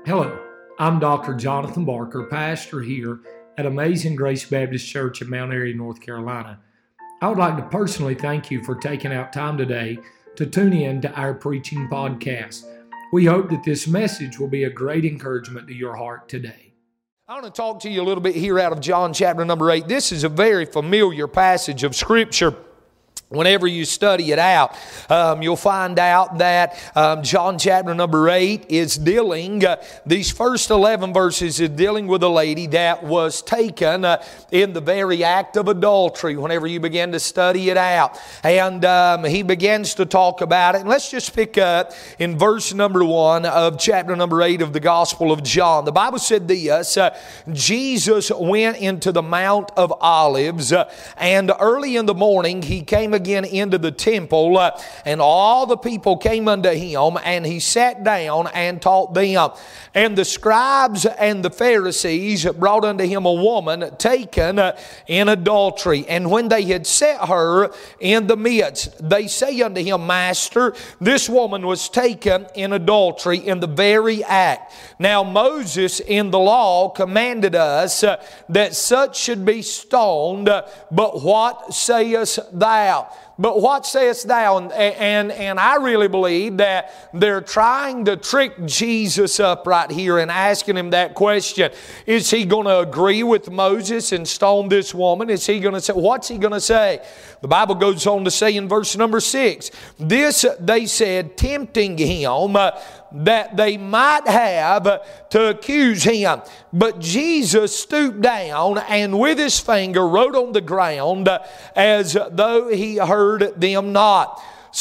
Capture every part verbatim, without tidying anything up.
Hello, I'm Doctor Jonathan Barker, pastor here at Amazing Grace Baptist Church in Mount Airy, North Carolina. I would like to personally thank you for taking out time today to tune in to our preaching podcast. We hope that this message will be a great encouragement to your heart today. I want to talk to you a little bit here out of John chapter number eight. This is a very familiar passage of Scripture. Whenever you study it out, um, you'll find out that um, John chapter number eight is dealing, uh, these first eleven verses is dealing with a lady that was taken uh, in the very act of adultery whenever you begin to study it out. And um, he begins to talk about it. And let's just pick up in verse number one of chapter number eight of the Gospel of John. The Bible said this, uh, Jesus went into the Mount of Olives, uh, and early in the morning he came again again into the temple, uh, and all the people came unto him, and he sat down and taught them. And the scribes and the Pharisees brought unto him a woman taken uh, in adultery. And when they had set her in the midst, they say unto him, Master, this woman was taken in adultery in the very act. Now Moses in the law commanded us uh, that such should be stoned, uh, but what sayest thou? But what sayest thou? And, and, and I really believe that they're trying to trick Jesus up right here and asking him that question. Is he going to agree with Moses and stone this woman? Is he going to say, what's he going to say? The Bible goes on to say in verse number six, this they said, tempting him, uh, that they might have to accuse him. But Jesus stooped down and with his finger wrote on the ground as though he heard them not.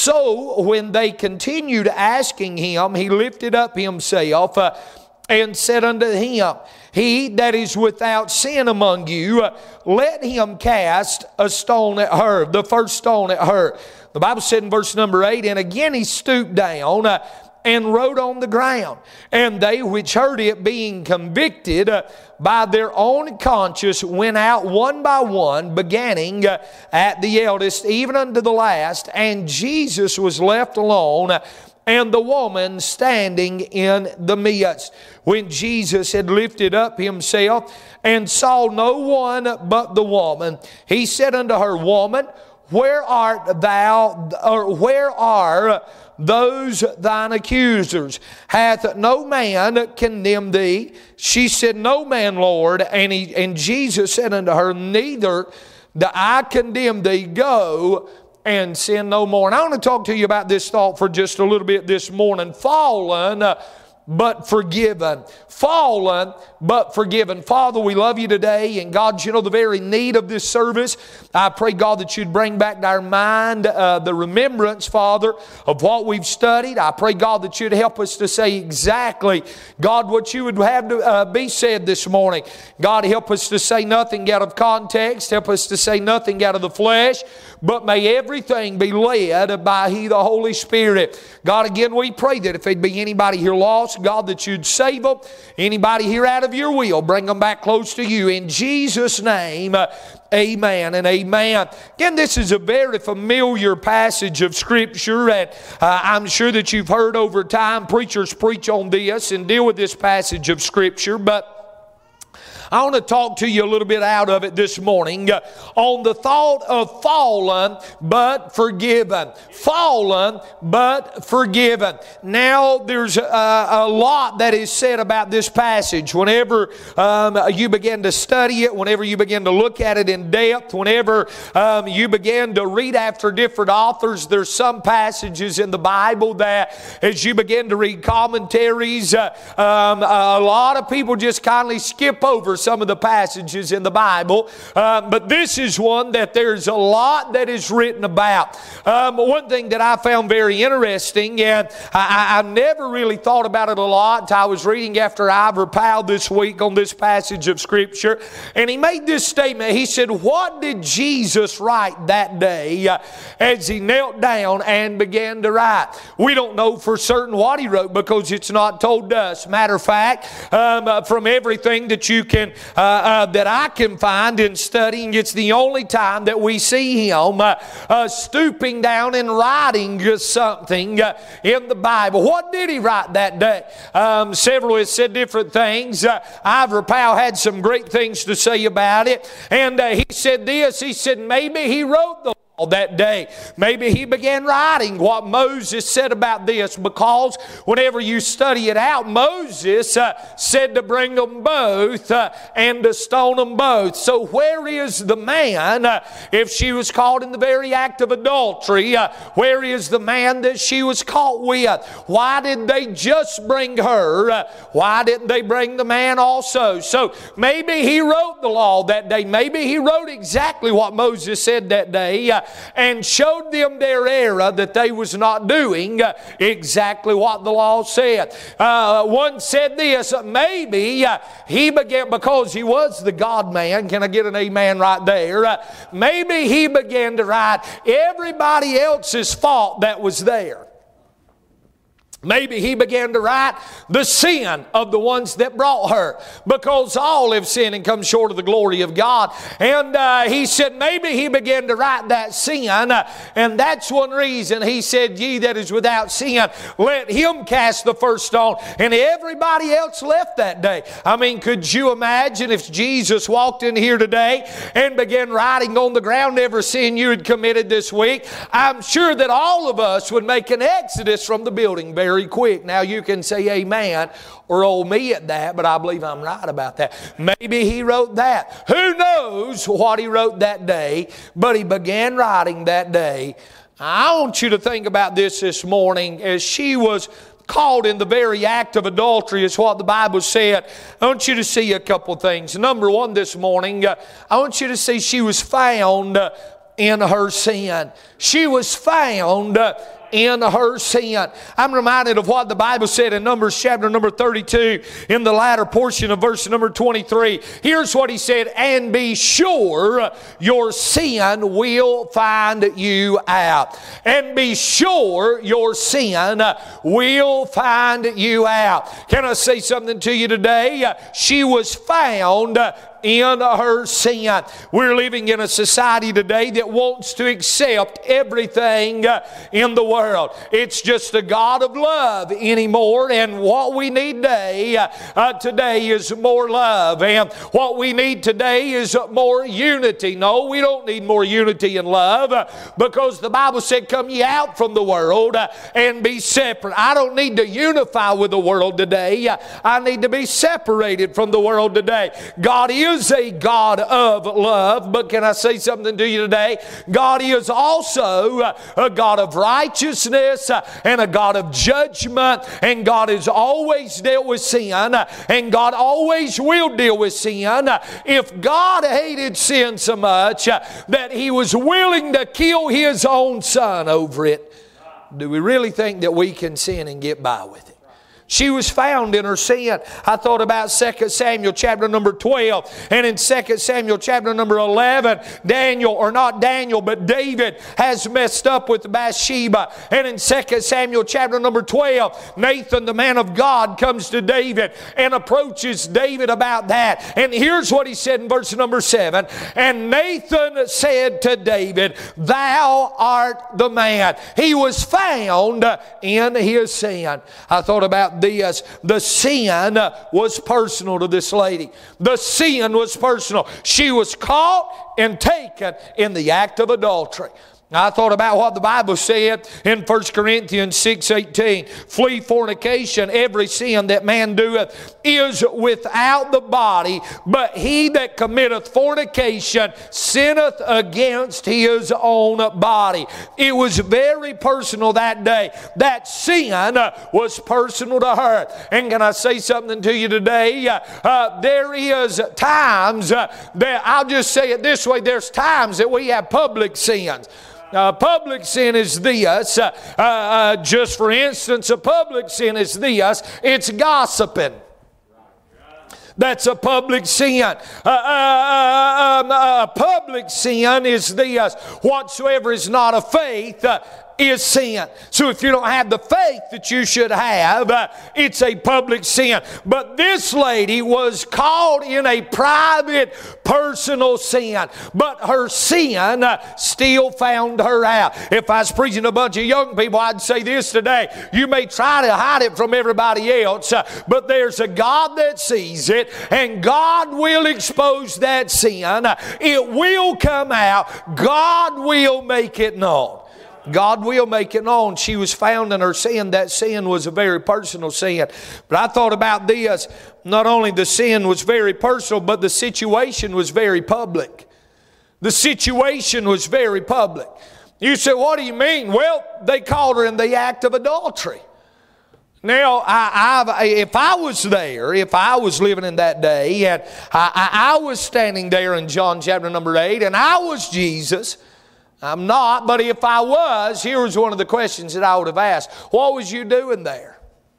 So when they continued asking him, he lifted up himself uh, and said unto him, he that is without sin among you, uh, let him cast a stone at her, the first stone at her. The Bible said in verse number eight, and again he stooped down uh, and wrote on the ground. And they which heard it, being convicted uh, by their own conscience, went out one by one, beginning uh, at the eldest, even unto the last. And Jesus was left alone, uh, and the woman standing in the midst. When Jesus had lifted up himself and saw no one but the woman, he said unto her, Woman, where art thou, or where are those thine accusers? Hath no man condemned thee? She said, No man, Lord. And, he, and Jesus said unto her, Neither do I condemn thee. Go and sin no more. And I want to talk to you about this thought for just a little bit this morning. Fallen, uh, but forgiven. Fallen, but forgiven. Father, we love you today. And God, you know the very need of this service. I pray, God, that you'd bring back to our mind uh, the remembrance, Father, of what we've studied. I pray, God, that you'd help us to say exactly, God, what you would have to uh, be said this morning. God, help us to say nothing out of context. Help us to say nothing out of the flesh. But may everything be led by He, the Holy Spirit. God, again, we pray that if there'd be anybody here lost, God, that you'd save them. Anybody here out of your will, bring them back close to you. In Jesus' name, uh, amen and amen. Again, this is a very familiar passage of Scripture, and uh, I'm sure that you've heard over time preachers preach on this and deal with this passage of Scripture, but I want to talk to you a little bit out of it this morning uh, on the thought of fallen but forgiven. Fallen but forgiven. Now, there's a, a lot that is said about this passage. Whenever um, you begin to study it, whenever you begin to look at it in depth, whenever um, you begin to read after different authors, there's some passages in the Bible that as you begin to read commentaries, uh, um, a lot of people just kindly skip over some of the passages in the Bible, uh, but this is one that there's a lot that is written about. Um, one thing that I found very interesting, and I, I never really thought about it a lot until I was reading after Ivor Powell this week on this passage of Scripture, and he made this statement. He said, what did Jesus write that day uh, as he knelt down and began to write? We don't know for certain what he wrote because it's not told us. Matter of fact, um, uh, from everything that you can can uh, uh, that I can find in studying. It's the only time that we see him uh, uh, stooping down and writing something uh, in the Bible. What did he write that day? Um, several have said different things. Uh, Ivor Powell had some great things to say about it, and uh, he said this. He said maybe he wrote the that day. Maybe he began writing what Moses said about this, because whenever you study it out, Moses uh, said to bring them both uh, and to stone them both. So where is the man uh, if she was caught in the very act of adultery? Uh, where is the man that she was caught with? Why did they just bring her? Uh, why didn't they bring the man also? So maybe he wrote the law that day. Maybe he wrote exactly what Moses said that day. Uh, and showed them their error, that they was not doing uh, exactly what the law said. Uh, one said this, maybe uh, he began, because he was the God-man, can I get an amen right there? Uh, maybe he began to write everybody else's fault that was there. Maybe he began to write the sin of the ones that brought her, because all have sinned and come short of the glory of God. And uh, he said maybe he began to write that sin, uh, and that's one reason he said, ye that is without sin, let him cast the first stone. And everybody else left that day. I mean, could you imagine if Jesus walked in here today and began writing on the ground every sin you had committed this week? I'm sure that all of us would make an exodus from the building very Very quick. Now you can say amen or oh me at that, but I believe I'm right about that. Maybe he wrote that. Who knows what he wrote that day, but he began writing that day. I want you to think about this this morning. As she was caught in the very act of adultery, is what the Bible said. I want you to see a couple things. Number one this morning, uh, I want you to see she was found uh, in her sin. She was found uh, in her sin. I'm reminded of what the Bible said in Numbers chapter number thirty-two, in the latter portion of verse number twenty-three. Here's what he said, and be sure your sin will find you out. And be sure your sin will find you out. Can I say something to you today? She was found in her sin. We're living in a society today that wants to accept everything uh, in the world. It's just a God of love anymore, and what we need today, uh, uh, today is more love, and what we need today is more unity. No, we don't need more unity and love, uh, because the Bible said, come ye out from the world uh, and be separate. I don't need to unify with the world today. Uh, I need to be separated from the world today. God is is a God of love, but can I say something to you today? God is also a God of righteousness and a God of judgment, and God has always dealt with sin, and God always will deal with sin. If God hated sin so much that He was willing to kill His own Son over it, do we really think that we can sin and get by with it? She was found in her sin. I thought about Second Samuel chapter number twelve. And in Second Samuel chapter number eleven, Daniel, or not Daniel, but David has messed up with Bathsheba. And in Second Samuel chapter number twelve, Nathan, the man of God, comes to David and approaches David about that. And here's what he said in verse number seven. And Nathan said to David, thou art the man. He was found in his sin. I thought about this. The sin was personal to this lady. The sin was personal. She was caught and taken in the act of adultery. I thought about what the Bible said in First Corinthians six eighteen. Flee fornication. Every sin that man doeth is without the body, but he that committeth fornication sinneth against his own body. It was very personal that day. That sin was personal to her. And can I say something to you today? Uh, there is times uh, that, I'll just say it this way, there's times that we have public sins. Uh, public sin is this, uh, uh, uh, just for instance, a public sin is this, it's gossiping. That's a public sin. Uh, uh, uh, um, uh, a public sin is this, whatsoever is not of faith uh, is sin. So if you don't have the faith that you should have, uh, it's a public sin. But this lady was caught in a private, personal sin. But her sin uh, still found her out. If I was preaching to a bunch of young people, I'd say this today. You may try to hide it from everybody else, uh, but there's a God that sees it, and God will expose that sin. It will come out. God will make it known. God will make it known. She was found in her sin. That sin was a very personal sin. But I thought about this. Not only the sin was very personal, but the situation was very public. The situation was very public. You say, what do you mean? Well, they caught her in the act of adultery. Now, I, I, if I was there, if I was living in that day, and I, I, I was standing there in John chapter number eight, and I was Jesus, I'm not, but if I was, here was one of the questions that I would have asked. What was you doing there?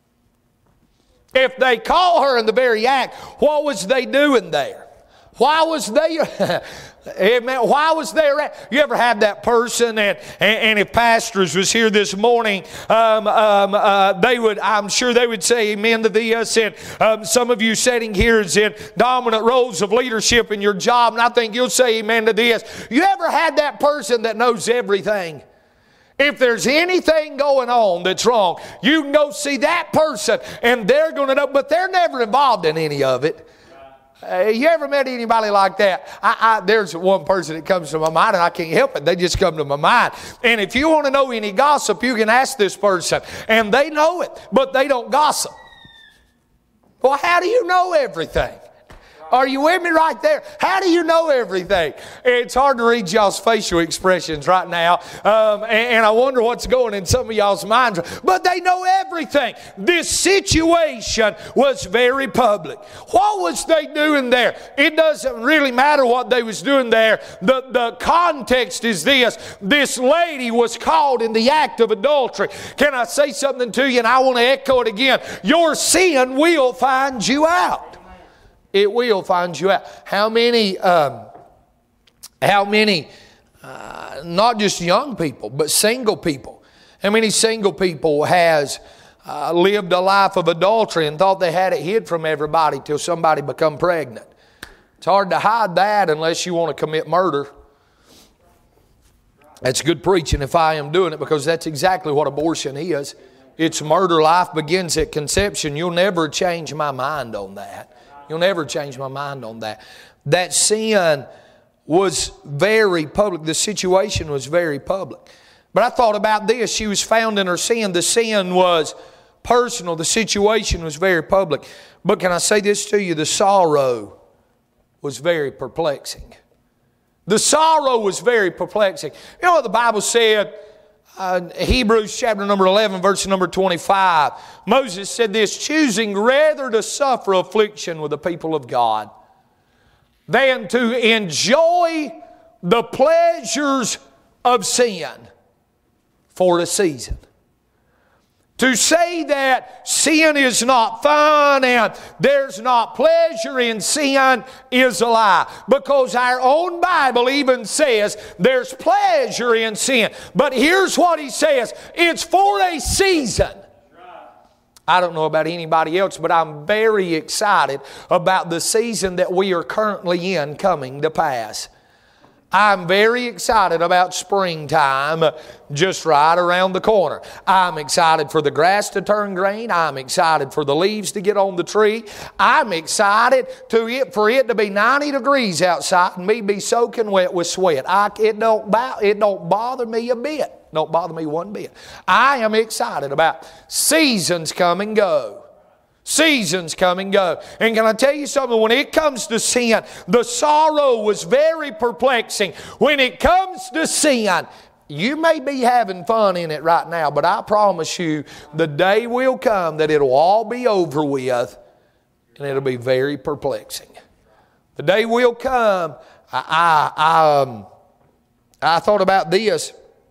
If they caught her in the very act, what was they doing there? Why was they... Amen. Why was there? You ever had that person, and, and, and if pastors was here this morning, um, um, uh, they would, I'm sure they would say amen to this. And um, some of you sitting here is in dominant roles of leadership in your job, and I think you'll say amen to this. You ever had that person that knows everything? If there's anything going on that's wrong, you can go see that person, and they're going to know, but they're never involved in any of it. Uh, you ever met anybody like that? I, I, there's one person that comes to my mind, and I can't help it. They just come to my mind. And if you want to know any gossip, you can ask this person. And they know it, but they don't gossip. Well, how do you know everything? Are you with me right there? How do you know everything? It's hard to read y'all's facial expressions right now. Um, and, and I wonder what's going in some of y'all's minds. But they know everything. This situation was very public. What was they doing there? It doesn't really matter what they was doing there. The, the context is this. This lady was caught in the act of adultery. Can I say something to you? And I want to echo it again. Your sin will find you out. It will find you out. How many, um, how many, uh, not just young people, but single people. How many single people has uh, lived a life of adultery and thought they had it hid from everybody till somebody become pregnant? It's hard to hide that unless you want to commit murder. That's good preaching if I am doing it, because that's exactly what abortion is. It's murder. Life begins at conception. You'll never change my mind on that. You'll never change my mind on that. That sin was very public. The situation was very public. But I thought about this. She was found in her sin. The sin was personal. The situation was very public. But can I say this to you? The sorrow was very perplexing. The sorrow was very perplexing. You know what the Bible said? Uh, Hebrews chapter number eleven, verse number twenty-five. Moses said this, choosing rather to suffer affliction with the people of God than to enjoy the pleasures of sin for a season. To say that sin is not fun and there's not pleasure in sin is a lie. Because our own Bible even says there's pleasure in sin. But here's what he says. It's for a season. I don't know about anybody else, but I'm very excited about the season that we are currently in coming to pass. I'm very excited about springtime just right around the corner. I'm excited for the grass to turn green. I'm excited for the leaves to get on the tree. I'm excited to it, for it to be ninety degrees outside and me be soaking wet with sweat. I, it, don't, it don't bother me a bit. Don't bother me one bit. I am excited about seasons come and go. Seasons come and go. And can I tell you something? When it comes to sin, the sorrow was very perplexing. When it comes to sin, you may be having fun in it right now, but I promise you the day will come that it'll all be over with and it'll be very perplexing. The day will come. I, I, I, um, I thought about this.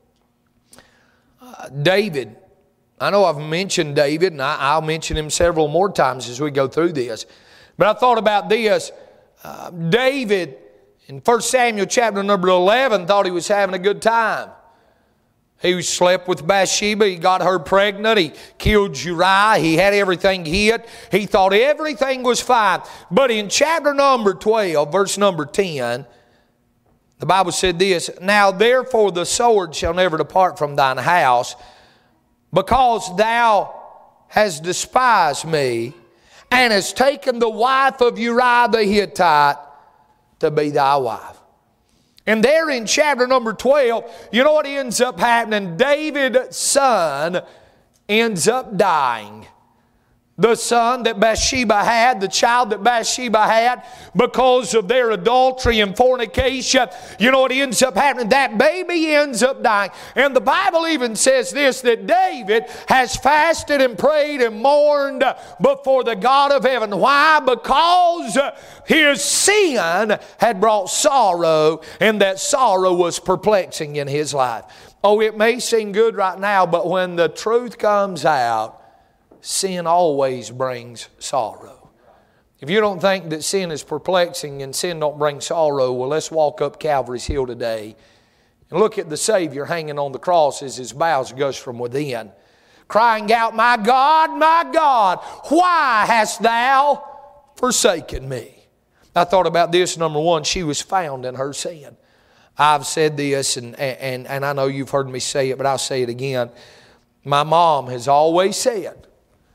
Uh, David. I know I've mentioned David, and I, I'll mention him several more times as we go through this. But I thought about this. Uh, David, in First Samuel chapter number eleven, thought he was having a good time. He slept with Bathsheba. He got her pregnant. He killed Uriah. He had everything hid. He thought everything was fine. But in chapter number twelve, verse number ten, the Bible said this, Now therefore the sword shall never depart from thine house, because thou hast despised me, and hast taken the wife of Uriah the Hittite to be thy wife. And there in chapter number twelve, you know what ends up happening? David's son ends up dying. The son that Bathsheba had, the child that Bathsheba had, because of their adultery and fornication, you know what ends up happening? That baby ends up dying. And the Bible even says this, that David has fasted and prayed and mourned before the God of heaven. Why? Because his sin had brought sorrow, and that sorrow was perplexing in his life. Oh, it may seem good right now, but when the truth comes out, sin always brings sorrow. If you don't think that sin is perplexing and sin don't bring sorrow, well, let's walk up Calvary's Hill today and look at the Savior hanging on the cross as his bowels gush from within, crying out, My God, my God, why hast thou forsaken me? I thought about this. Number one, she was found in her sin. I've said this, and, and, and I know you've heard me say it, but I'll say it again. My mom has always said,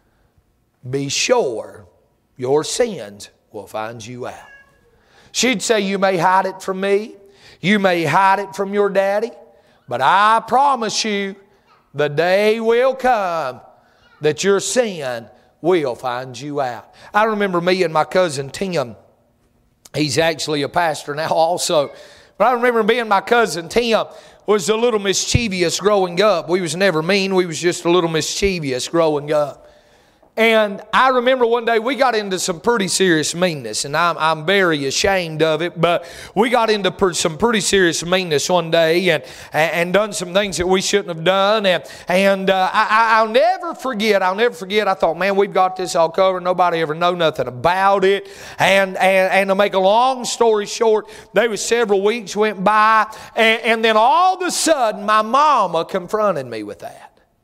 be sure your sins will find you out. She'd say, you may hide it from me, you may hide it from your daddy, but I promise you, the day will come that your sin will find you out. I remember me and my cousin Tim. He's actually a pastor now also. But I remember me and my cousin Tim was a little mischievous growing up. We was never mean. We was just a little mischievous growing up. And I remember one day we got into some pretty serious meanness, and I'm, I'm very ashamed of it, but we got into per, some pretty serious meanness one day and, and done some things that we shouldn't have done. And, and uh, I, I'll never forget, I'll never forget, I thought, man, we've got this all covered. Nobody ever know nothing about it. And, and, and to make a long story short, there was several weeks went by, and, and then all of a sudden my mama confronted me with that.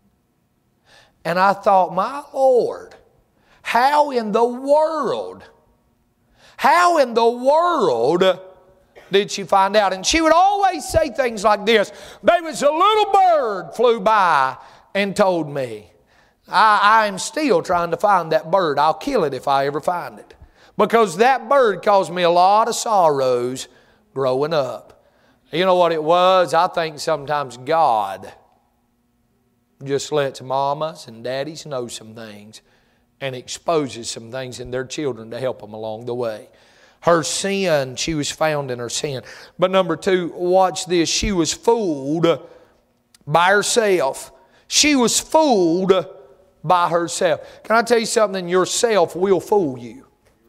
And I thought, my Lord, how in the world, how in the world did she find out? And she would always say things like this. There was a little bird flew by and told me. I, I'm still trying to find that bird. I'll kill it if I ever find it. Because that bird caused me a lot of sorrows growing up. You know what it was? I think sometimes God just lets mamas and daddies know some things and exposes some things in their children to help them along the way. Her sin, she was found in her sin. But number two, watch this. She was fooled by herself. She was fooled by herself. Can I tell you something? Yourself will fool you.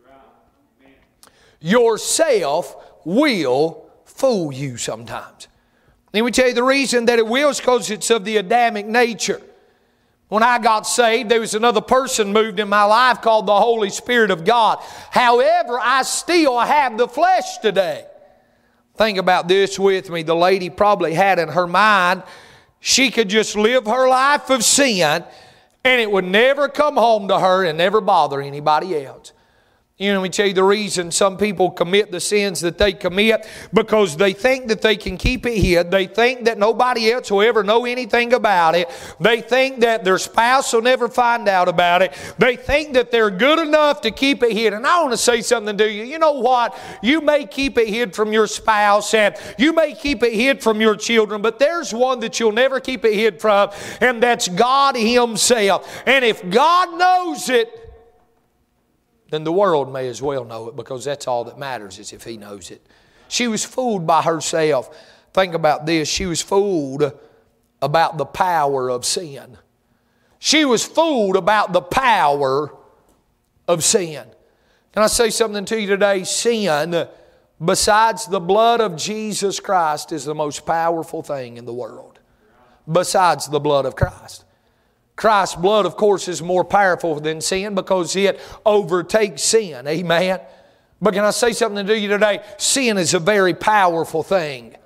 Yourself will fool you sometimes. Let me tell you the reason that it will is because it's of the Adamic nature. When I got saved, there was another person moved in my life called the Holy Spirit of God. However, I still have the flesh today. Think about this with me. The lady probably had in her mind she could just live her life of sin and it would never come home to her and never bother anybody else. You know, let me tell you the reason some people commit the sins that they commit, because they think that they can keep it hid. They think that nobody else will ever know anything about it. They think that their spouse will never find out about it. They think that they're good enough to keep it hid. And I want to say something to you. You know what? You may keep it hid from your spouse, and you may keep it hid from your children, but there's one that you'll never keep it hid from, and that's God Himself. And if God knows it, then the world may as well know it, because that's all that matters is if He knows it. She was fooled by herself. Think about this. She was fooled about the power of sin. She was fooled about the power of sin. Can I say something to you today? Sin, besides the blood of Jesus Christ, is the most powerful thing in the world. Besides the blood of Christ. Christ's blood, of course, is more powerful than sin because it overtakes sin. Amen. But can I say something to you today? Sin is a very powerful thing.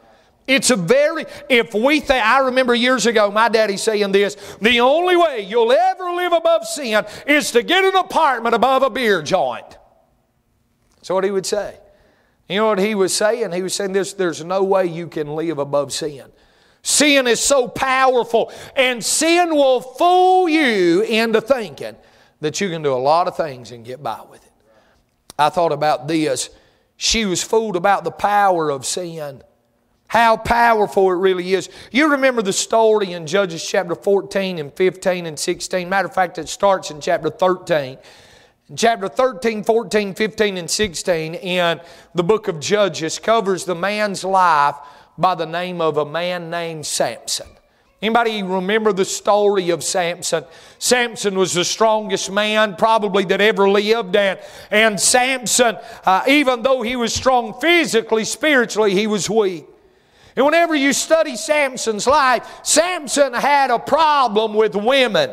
It's a very, if we think, I remember years ago my daddy saying this, the only way you'll ever live above sin is to get an apartment above a beer joint. That's what he would say. You know what he was saying? He was saying this, there's no way you can live above sin. Sin is so powerful, and sin will fool you into thinking that you can do a lot of things and get by with it. I thought about this. She was fooled about the power of sin. How powerful it really is. You remember the story in Judges chapter fourteen and fifteen and sixteen. Matter of fact, it starts in chapter thirteen. In chapter thirteen, fourteen, fifteen, and sixteen in the book of Judges covers the man's life by the name of a man named Samson. Anybody remember the story of Samson? Samson was the strongest man probably that ever lived. And, and Samson, uh, even though he was strong physically, spiritually, he was weak. And whenever you study Samson's life, Samson had a problem with women.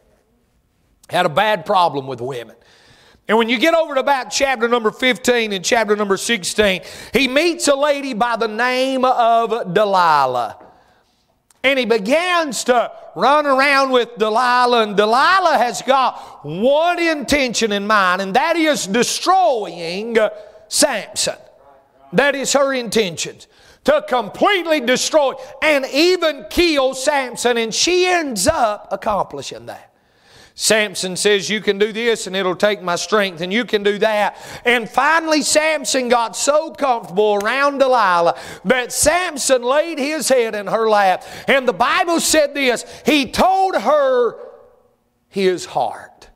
Had a bad problem with women. And when you get over to about chapter number fifteen and chapter number sixteen, he meets a lady by the name of Delilah. And he begins to run around with Delilah. And Delilah has got one intention in mind, and that is destroying Samson. That is her intentions. To completely destroy and even kill Samson. And she ends up accomplishing that. Samson says, you can do this and it'll take my strength, and you can do that. And finally Samson got so comfortable around Delilah that Samson laid his head in her lap. And the Bible said this, he told her his heart.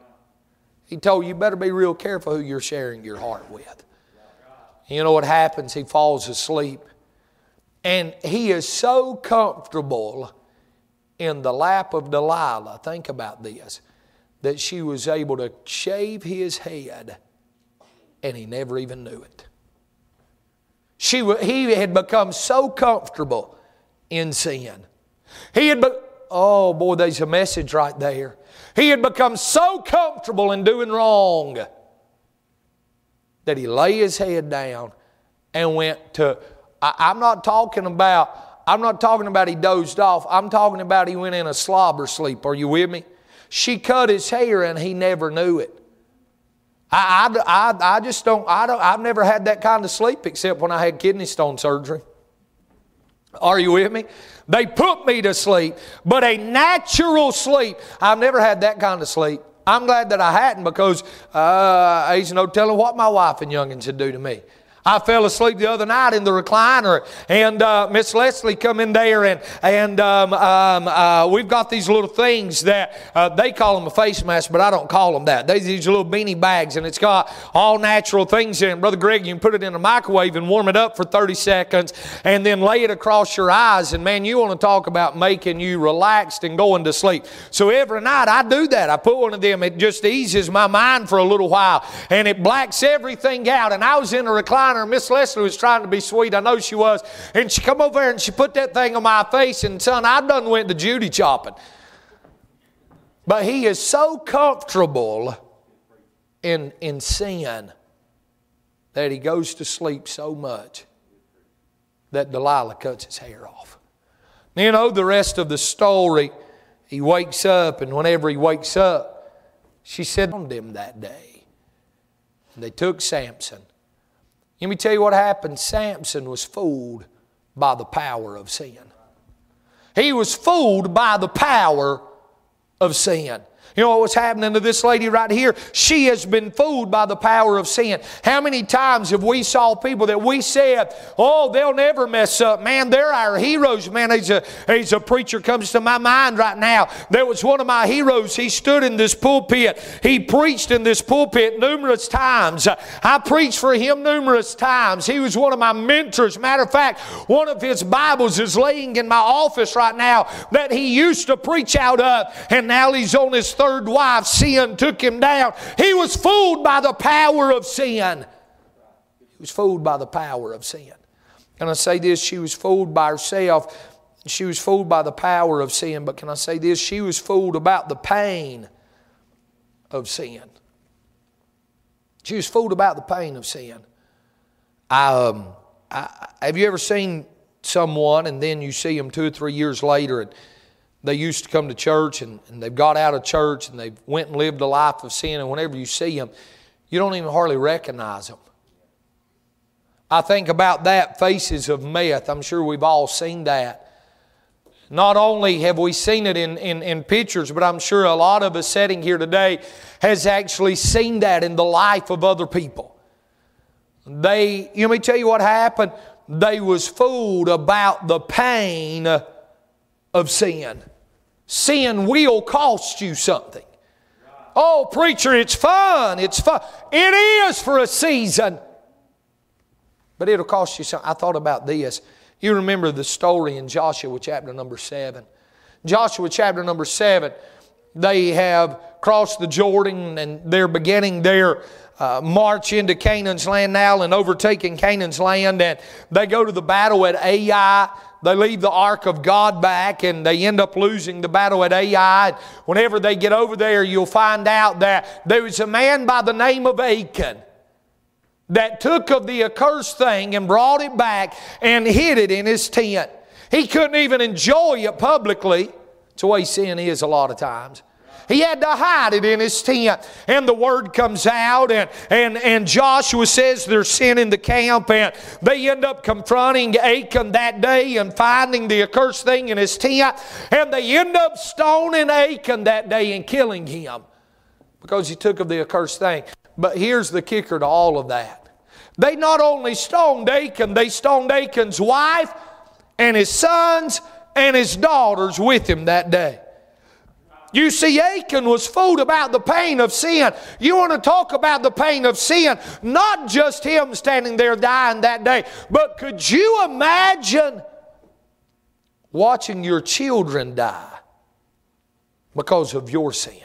He told you, you better be real careful who you're sharing your heart with. You know what happens? He falls asleep. And he is so comfortable in the lap of Delilah, think about this, that she was able to shave his head and he never even knew it. She, he had become so comfortable in sin. He had, be, oh boy, there's a message right there. He had become so comfortable in doing wrong that he lay his head down and went to, I, I'm not talking about, I'm not talking about he dozed off. I'm talking about he went in a slobber sleep. Are you with me? She cut his hair and he never knew it. I, I, I, I just don't, I don't, I've never had that kind of sleep except when I had kidney stone surgery. Are you with me? They put me to sleep, but a natural sleep, I've never had that kind of sleep. I'm glad that I hadn't, because uh, there's no telling what my wife and youngins would do to me. I fell asleep the other night in the recliner, and uh, Miss Leslie come in there, and and um, um, uh, we've got these little things that uh, they call them a face mask, but I don't call them that. They're these little beanie bags, and it's got all natural things in it. Brother Greg, you can put it in a microwave and warm it up for thirty seconds, and then lay it across your eyes, and man, you want to talk about making you relaxed and going to sleep. So every night I do that. I put one of them. It just eases my mind for a little while, and it blacks everything out. And I was in a recliner. Miss Leslie was trying to be sweet. I know she was. And she come over there and she put that thing on my face. And son, I done went to Judy chopping. But he is so comfortable in, in sin that he goes to sleep so much that Delilah cuts his hair off. You know the rest of the story. He wakes up, and whenever he wakes up, she said on him that day. And they took Samson. Let me tell you what happened. Samson was fooled by the power of sin. He was fooled by the power of sin. You know what was happening to this lady right here? She has been fooled by the power of sin. How many times have we saw people that we said, oh, they'll never mess up. Man, they're our heroes. Man, he's a, he's a preacher comes to my mind right now. There was one of my heroes. He stood in this pulpit. He preached in this pulpit numerous times. I preached for him numerous times. He was one of my mentors. Matter of fact, one of his Bibles is laying in my office right now that he used to preach out of, and now he's on his third wife. Sin took him down. He was fooled by the power of sin. He was fooled by the power of sin. Can I say this? She was fooled by herself. She was fooled by the power of sin. But can I say this? She was fooled about the pain of sin. She was fooled about the pain of sin. I, um, I, have you ever seen someone, and then you see them two or three years later, and they used to come to church, and, and they've got out of church, and they've went and lived a life of sin, and whenever you see them, you don't even hardly recognize them. I think about that, Faces of Meth. I'm sure we've all seen that. Not only have we seen it in, in, in pictures, but I'm sure a lot of us sitting here today has actually seen that in the life of other people. They, you know, let me tell you what happened. They was fooled about the pain of sin. Sin will cost you something. Oh, preacher, it's fun. It's fun. It is for a season. But it'll cost you something. I thought about this. You remember the story in Joshua chapter number seven. Joshua chapter number seven, they have crossed the Jordan and they're beginning their uh, march into Canaan's land now and overtaking Canaan's land. And they go to the battle at Ai. They leave the ark of God back and they end up losing the battle at Ai. Whenever they get over there, you'll find out that there was a man by the name of Achan that took of the accursed thing and brought it back and hid it in his tent. He couldn't even enjoy it publicly. It's the way sin is a lot of times. He had to hide it in his tent. And the word comes out and, and, and Joshua says there's sin in the camp, and they end up confronting Achan that day and finding the accursed thing in his tent. And they end up stoning Achan that day and killing him because he took of the accursed thing. But here's the kicker to all of that. They not only stoned Achan, they stoned Achan's wife and his sons and his daughters with him that day. You see, Achan was fooled about the pain of sin. You want to talk about the pain of sin, not just him standing there dying that day, but could you imagine watching your children die because of your sin?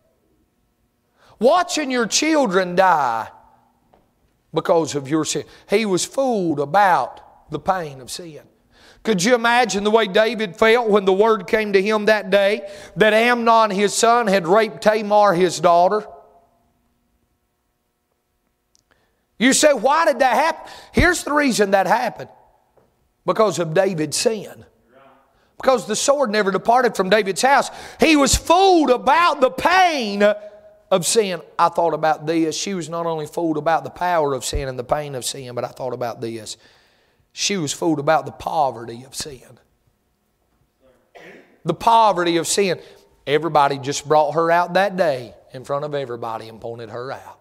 Watching your children die because of your sin. He was fooled about the pain of sin. Could you imagine the way David felt when the word came to him that day that Amnon, his son, had raped Tamar, his daughter? You say, why did that happen? Here's the reason that happened. Because of David's sin. Because the sword never departed from David's house. He was fooled about the pain of sin. I thought about this. She was not only fooled about the power of sin and the pain of sin, but I thought about this. She was fooled about the poverty of sin. The poverty of sin. Everybody just brought her out that day in front of everybody and pointed her out.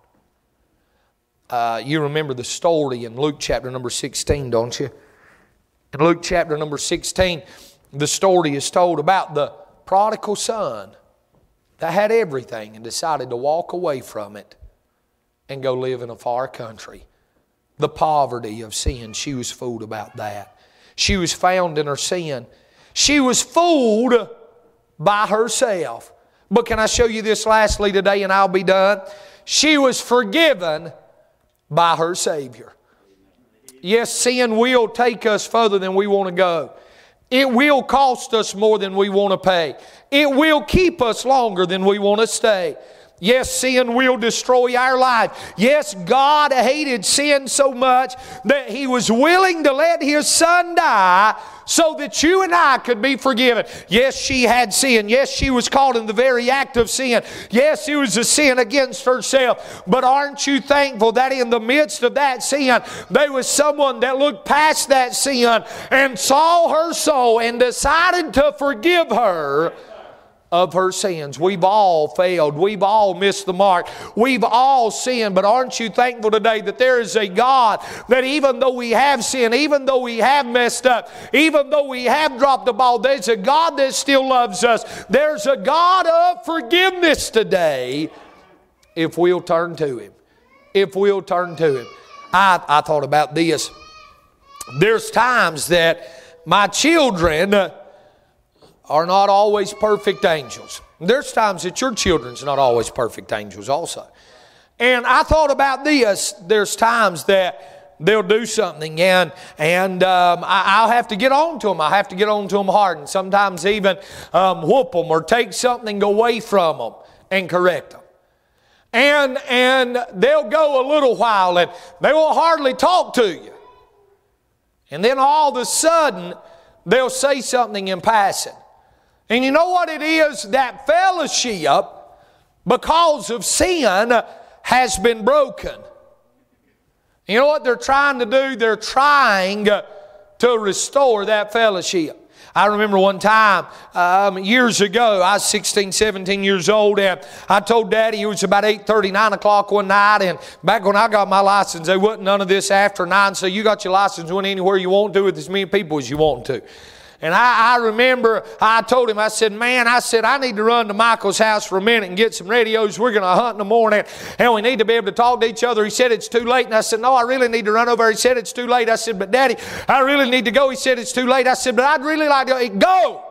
Uh, you remember the story in Luke chapter number sixteen, don't you? In Luke chapter number sixteen, the story is told about the prodigal son that had everything and decided to walk away from it and go live in a far country. The poverty of sin, she was fooled about that. She was found in her sin. She was fooled by herself. But can I show you this lastly today and I'll be done? She was forgiven by her Savior. Yes, sin will take us further than we want to go. It will cost us more than we want to pay. It will keep us longer than we want to stay. Yes, sin will destroy our life. Yes, God hated sin so much that He was willing to let His Son die so that you and I could be forgiven. Yes, she had sin. Yes, she was caught in the very act of sin. Yes, it was a sin against herself. But aren't you thankful that in the midst of that sin, there was someone that looked past that sin and saw her soul and decided to forgive her of her sins. We've all failed. We've all missed the mark. We've all sinned. But aren't you thankful today that there is a God that even though we have sinned, even though we have messed up, even though we have dropped the ball, there's a God that still loves us. There's a God of forgiveness today if we'll turn to Him. If we'll turn to Him. I, I thought about this. There's times that my children are not always perfect angels. There's times that your children's not always perfect angels also. And I thought about this. There's times that they'll do something and and um, I, I'll have to get on to them. I have to get on to them hard and sometimes even um, whoop them or take something away from them and correct them. And, and they'll go a little while and they won't hardly talk to you. And then all of a sudden, they'll say something in passing. And you know what it is? That fellowship, because of sin, has been broken. You know what they're trying to do? They're trying to restore that fellowship. I remember one time, um, years ago, I was sixteen, seventeen years old, and I told Daddy it was about eight thirty, nine o'clock one night, and back when I got my license, there wasn't none of this after nine, so you got your license, went anywhere you want to with as many people as you want to. And I, I remember I told him, I said, man, I said, I need to run to Michael's house for a minute and get some radios. We're going to hunt in the morning, and we need to be able to talk to each other. He said, it's too late. And I said, no, I really need to run over. He said, it's too late. I said, but Daddy, I really need to go. He said, it's too late. I said, but I'd really like to go. Go!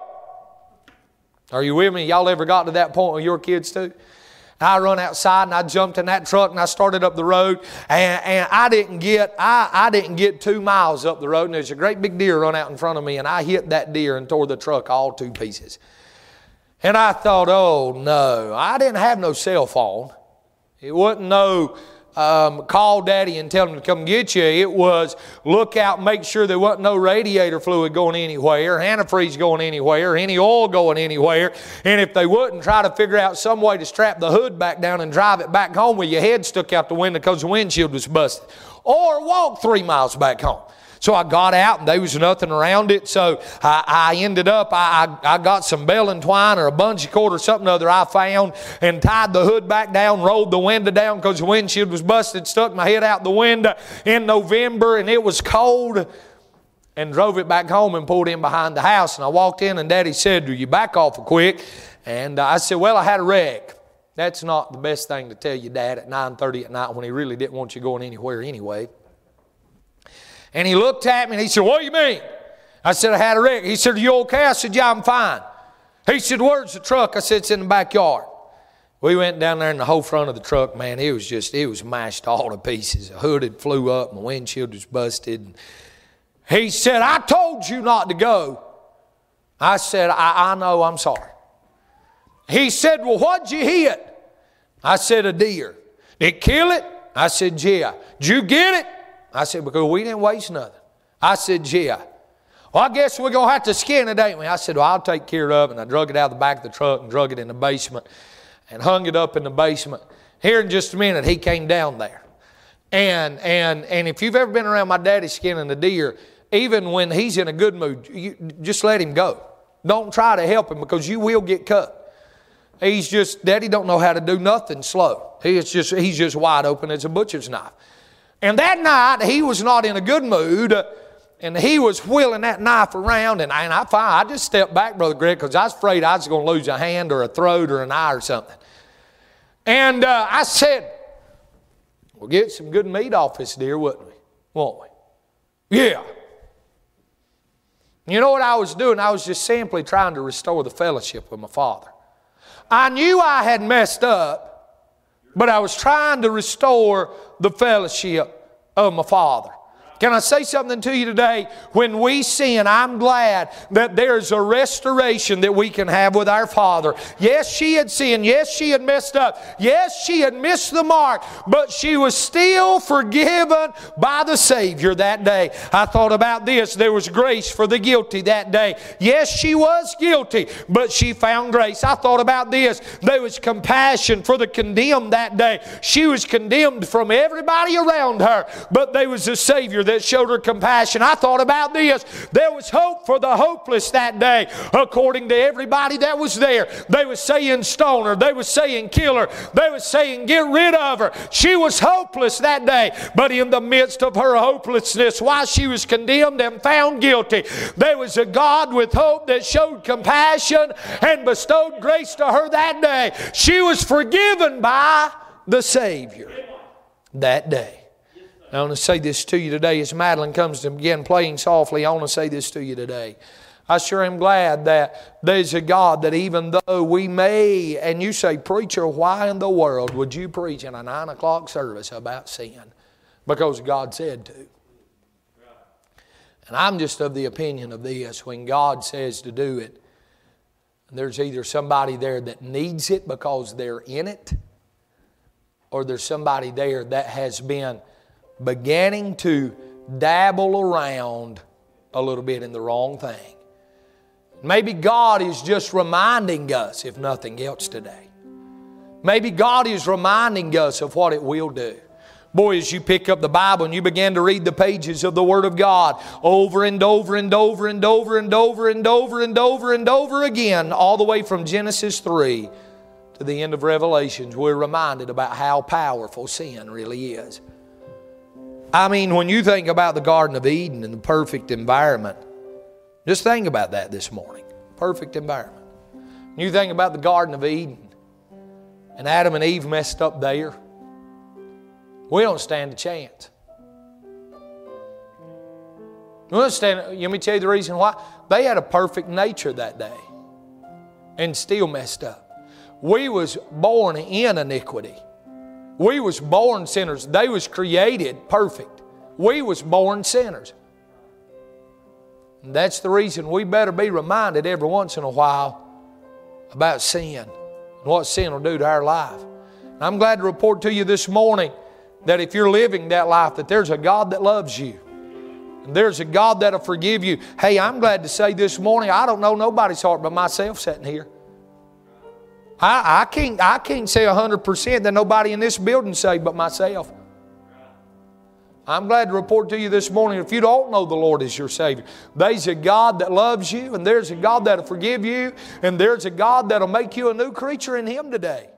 Are you with me? Y'all ever got to that point with your kids too? I run outside and I jumped in that truck and I started up the road, and, and I didn't get I, I didn't get two miles up the road, and there's a great big deer run out in front of me, and I hit that deer and tore the truck all to pieces. And I thought, oh no, I didn't have no cell phone. It wasn't no um, call Daddy and tell him to come get you. It was look out, make sure there wasn't no radiator fluid going anywhere, antifreeze going anywhere, any oil going anywhere. And if they wouldn't, try to figure out some way to strap the hood back down and drive it back home with your head stuck out the window because the windshield was busted. Or walk three miles back home. So I got out and there was nothing around it. So I, I ended up, I, I, I got some bell twine or a bungee cord or something other I found and tied the hood back down, rolled the window down because the windshield was busted, stuck my head out the window in November and it was cold, and drove it back home and pulled in behind the house. And I walked in and Daddy said, do you back off quick? And I said, well, I had a wreck. That's not the best thing to tell your dad at nine thirty at night when he really didn't want you going anywhere anyway. And he looked at me and he said, what do you mean? I said, I had a wreck. He said, are you okay? I said, yeah, I'm fine. He said, where's the truck? I said, it's in the backyard. We went down there and the whole front of the truck, man, it was just, it was mashed all to pieces. The hood had flew up, my windshield was busted. He said, I told you not to go. I said, I, I know, I'm sorry. He said, well, what'd you hit? I said, a deer. Did it kill it? I said, yeah. Did you get it? I said, because we didn't waste nothing. I said, yeah. Well, I guess we're going to have to skin it, ain't we? I said, well, I'll take care of it. And I drug it out of the back of the truck and drug it in the basement and hung it up in the basement. Here in just a minute, he came down there. And and and if you've ever been around my daddy skinning a deer, even when he's in a good mood, you just let him go. Don't try to help him because you will get cut. He's just, Daddy don't know how to do nothing slow. He's just, he's just wide open as a butcher's knife. And that night, he was not in a good mood, and he was wheeling that knife around, and I, and I, I just stepped back, Brother Greg, because I was afraid I was going to lose a hand or a throat or an eye or something. And uh, I said, we'll get some good meat off this deer, wouldn't we? Won't we? Yeah. You know what I was doing? I was just simply trying to restore the fellowship with my father. I knew I had messed up, but I was trying to restore the fellowship of my father. Can I say something to you today? When we sin, I'm glad that there's a restoration that we can have with our Father. Yes, she had sinned. Yes, she had messed up. Yes, she had missed the mark. But she was still forgiven by the Savior that day. I thought about this. There was grace for the guilty that day. Yes, she was guilty, but she found grace. I thought about this. There was compassion for the condemned that day. She was condemned from everybody around her, but there was a Savior that that showed her compassion. I thought about this. There was hope for the hopeless that day. According to everybody that was there, they were saying stone her. They were saying kill her. They were saying get rid of her. She was hopeless that day. But in the midst of her hopelessness, while she was condemned and found guilty, there was a God with hope that showed compassion and bestowed grace to her that day. She was forgiven by the Savior that day. I want to say this to you today as Madeline comes to begin playing softly. I want to say this to you today. I sure am glad that there's a God that even though we may, and you say, preacher, why in the world would you preach in a nine o'clock service about sin? Because God said to. And I'm just of the opinion of this. When God says to do it, there's either somebody there that needs it because they're in it, or there's somebody there that has been beginning to dabble around a little bit in the wrong thing. Maybe God is just reminding us, if nothing else today. Maybe God is reminding us of what it will do. Boy, as you pick up the Bible and you begin to read the pages of the Word of God over and over and over and over and over and over and over and over again, all the way from Genesis three to the end of Revelations, we're reminded about how powerful sin really is. I mean, when you think about the Garden of Eden and the perfect environment, just think about that this morning. Perfect environment. When you think about the Garden of Eden and Adam and Eve messed up there, we don't stand a chance. We don't stand, let me tell you the reason why. They had a perfect nature that day and still messed up. We was born in iniquity. We was born sinners. They was created perfect. We was born sinners. And that's the reason we better be reminded every once in a while about sin and what sin will do to our life. And I'm glad to report to you this morning that if you're living that life, that there's a God that loves you. And there's a God that'll forgive you. Hey, I'm glad to say this morning, I don't know nobody's heart but myself sitting here. I, I can't, I can't say one hundred percent that nobody in this building saved but myself. I'm glad to report to you this morning, if you don't know the Lord as your Savior, there's a God that loves you, and there's a God that'll forgive you, and there's a God that'll make you a new creature in Him today.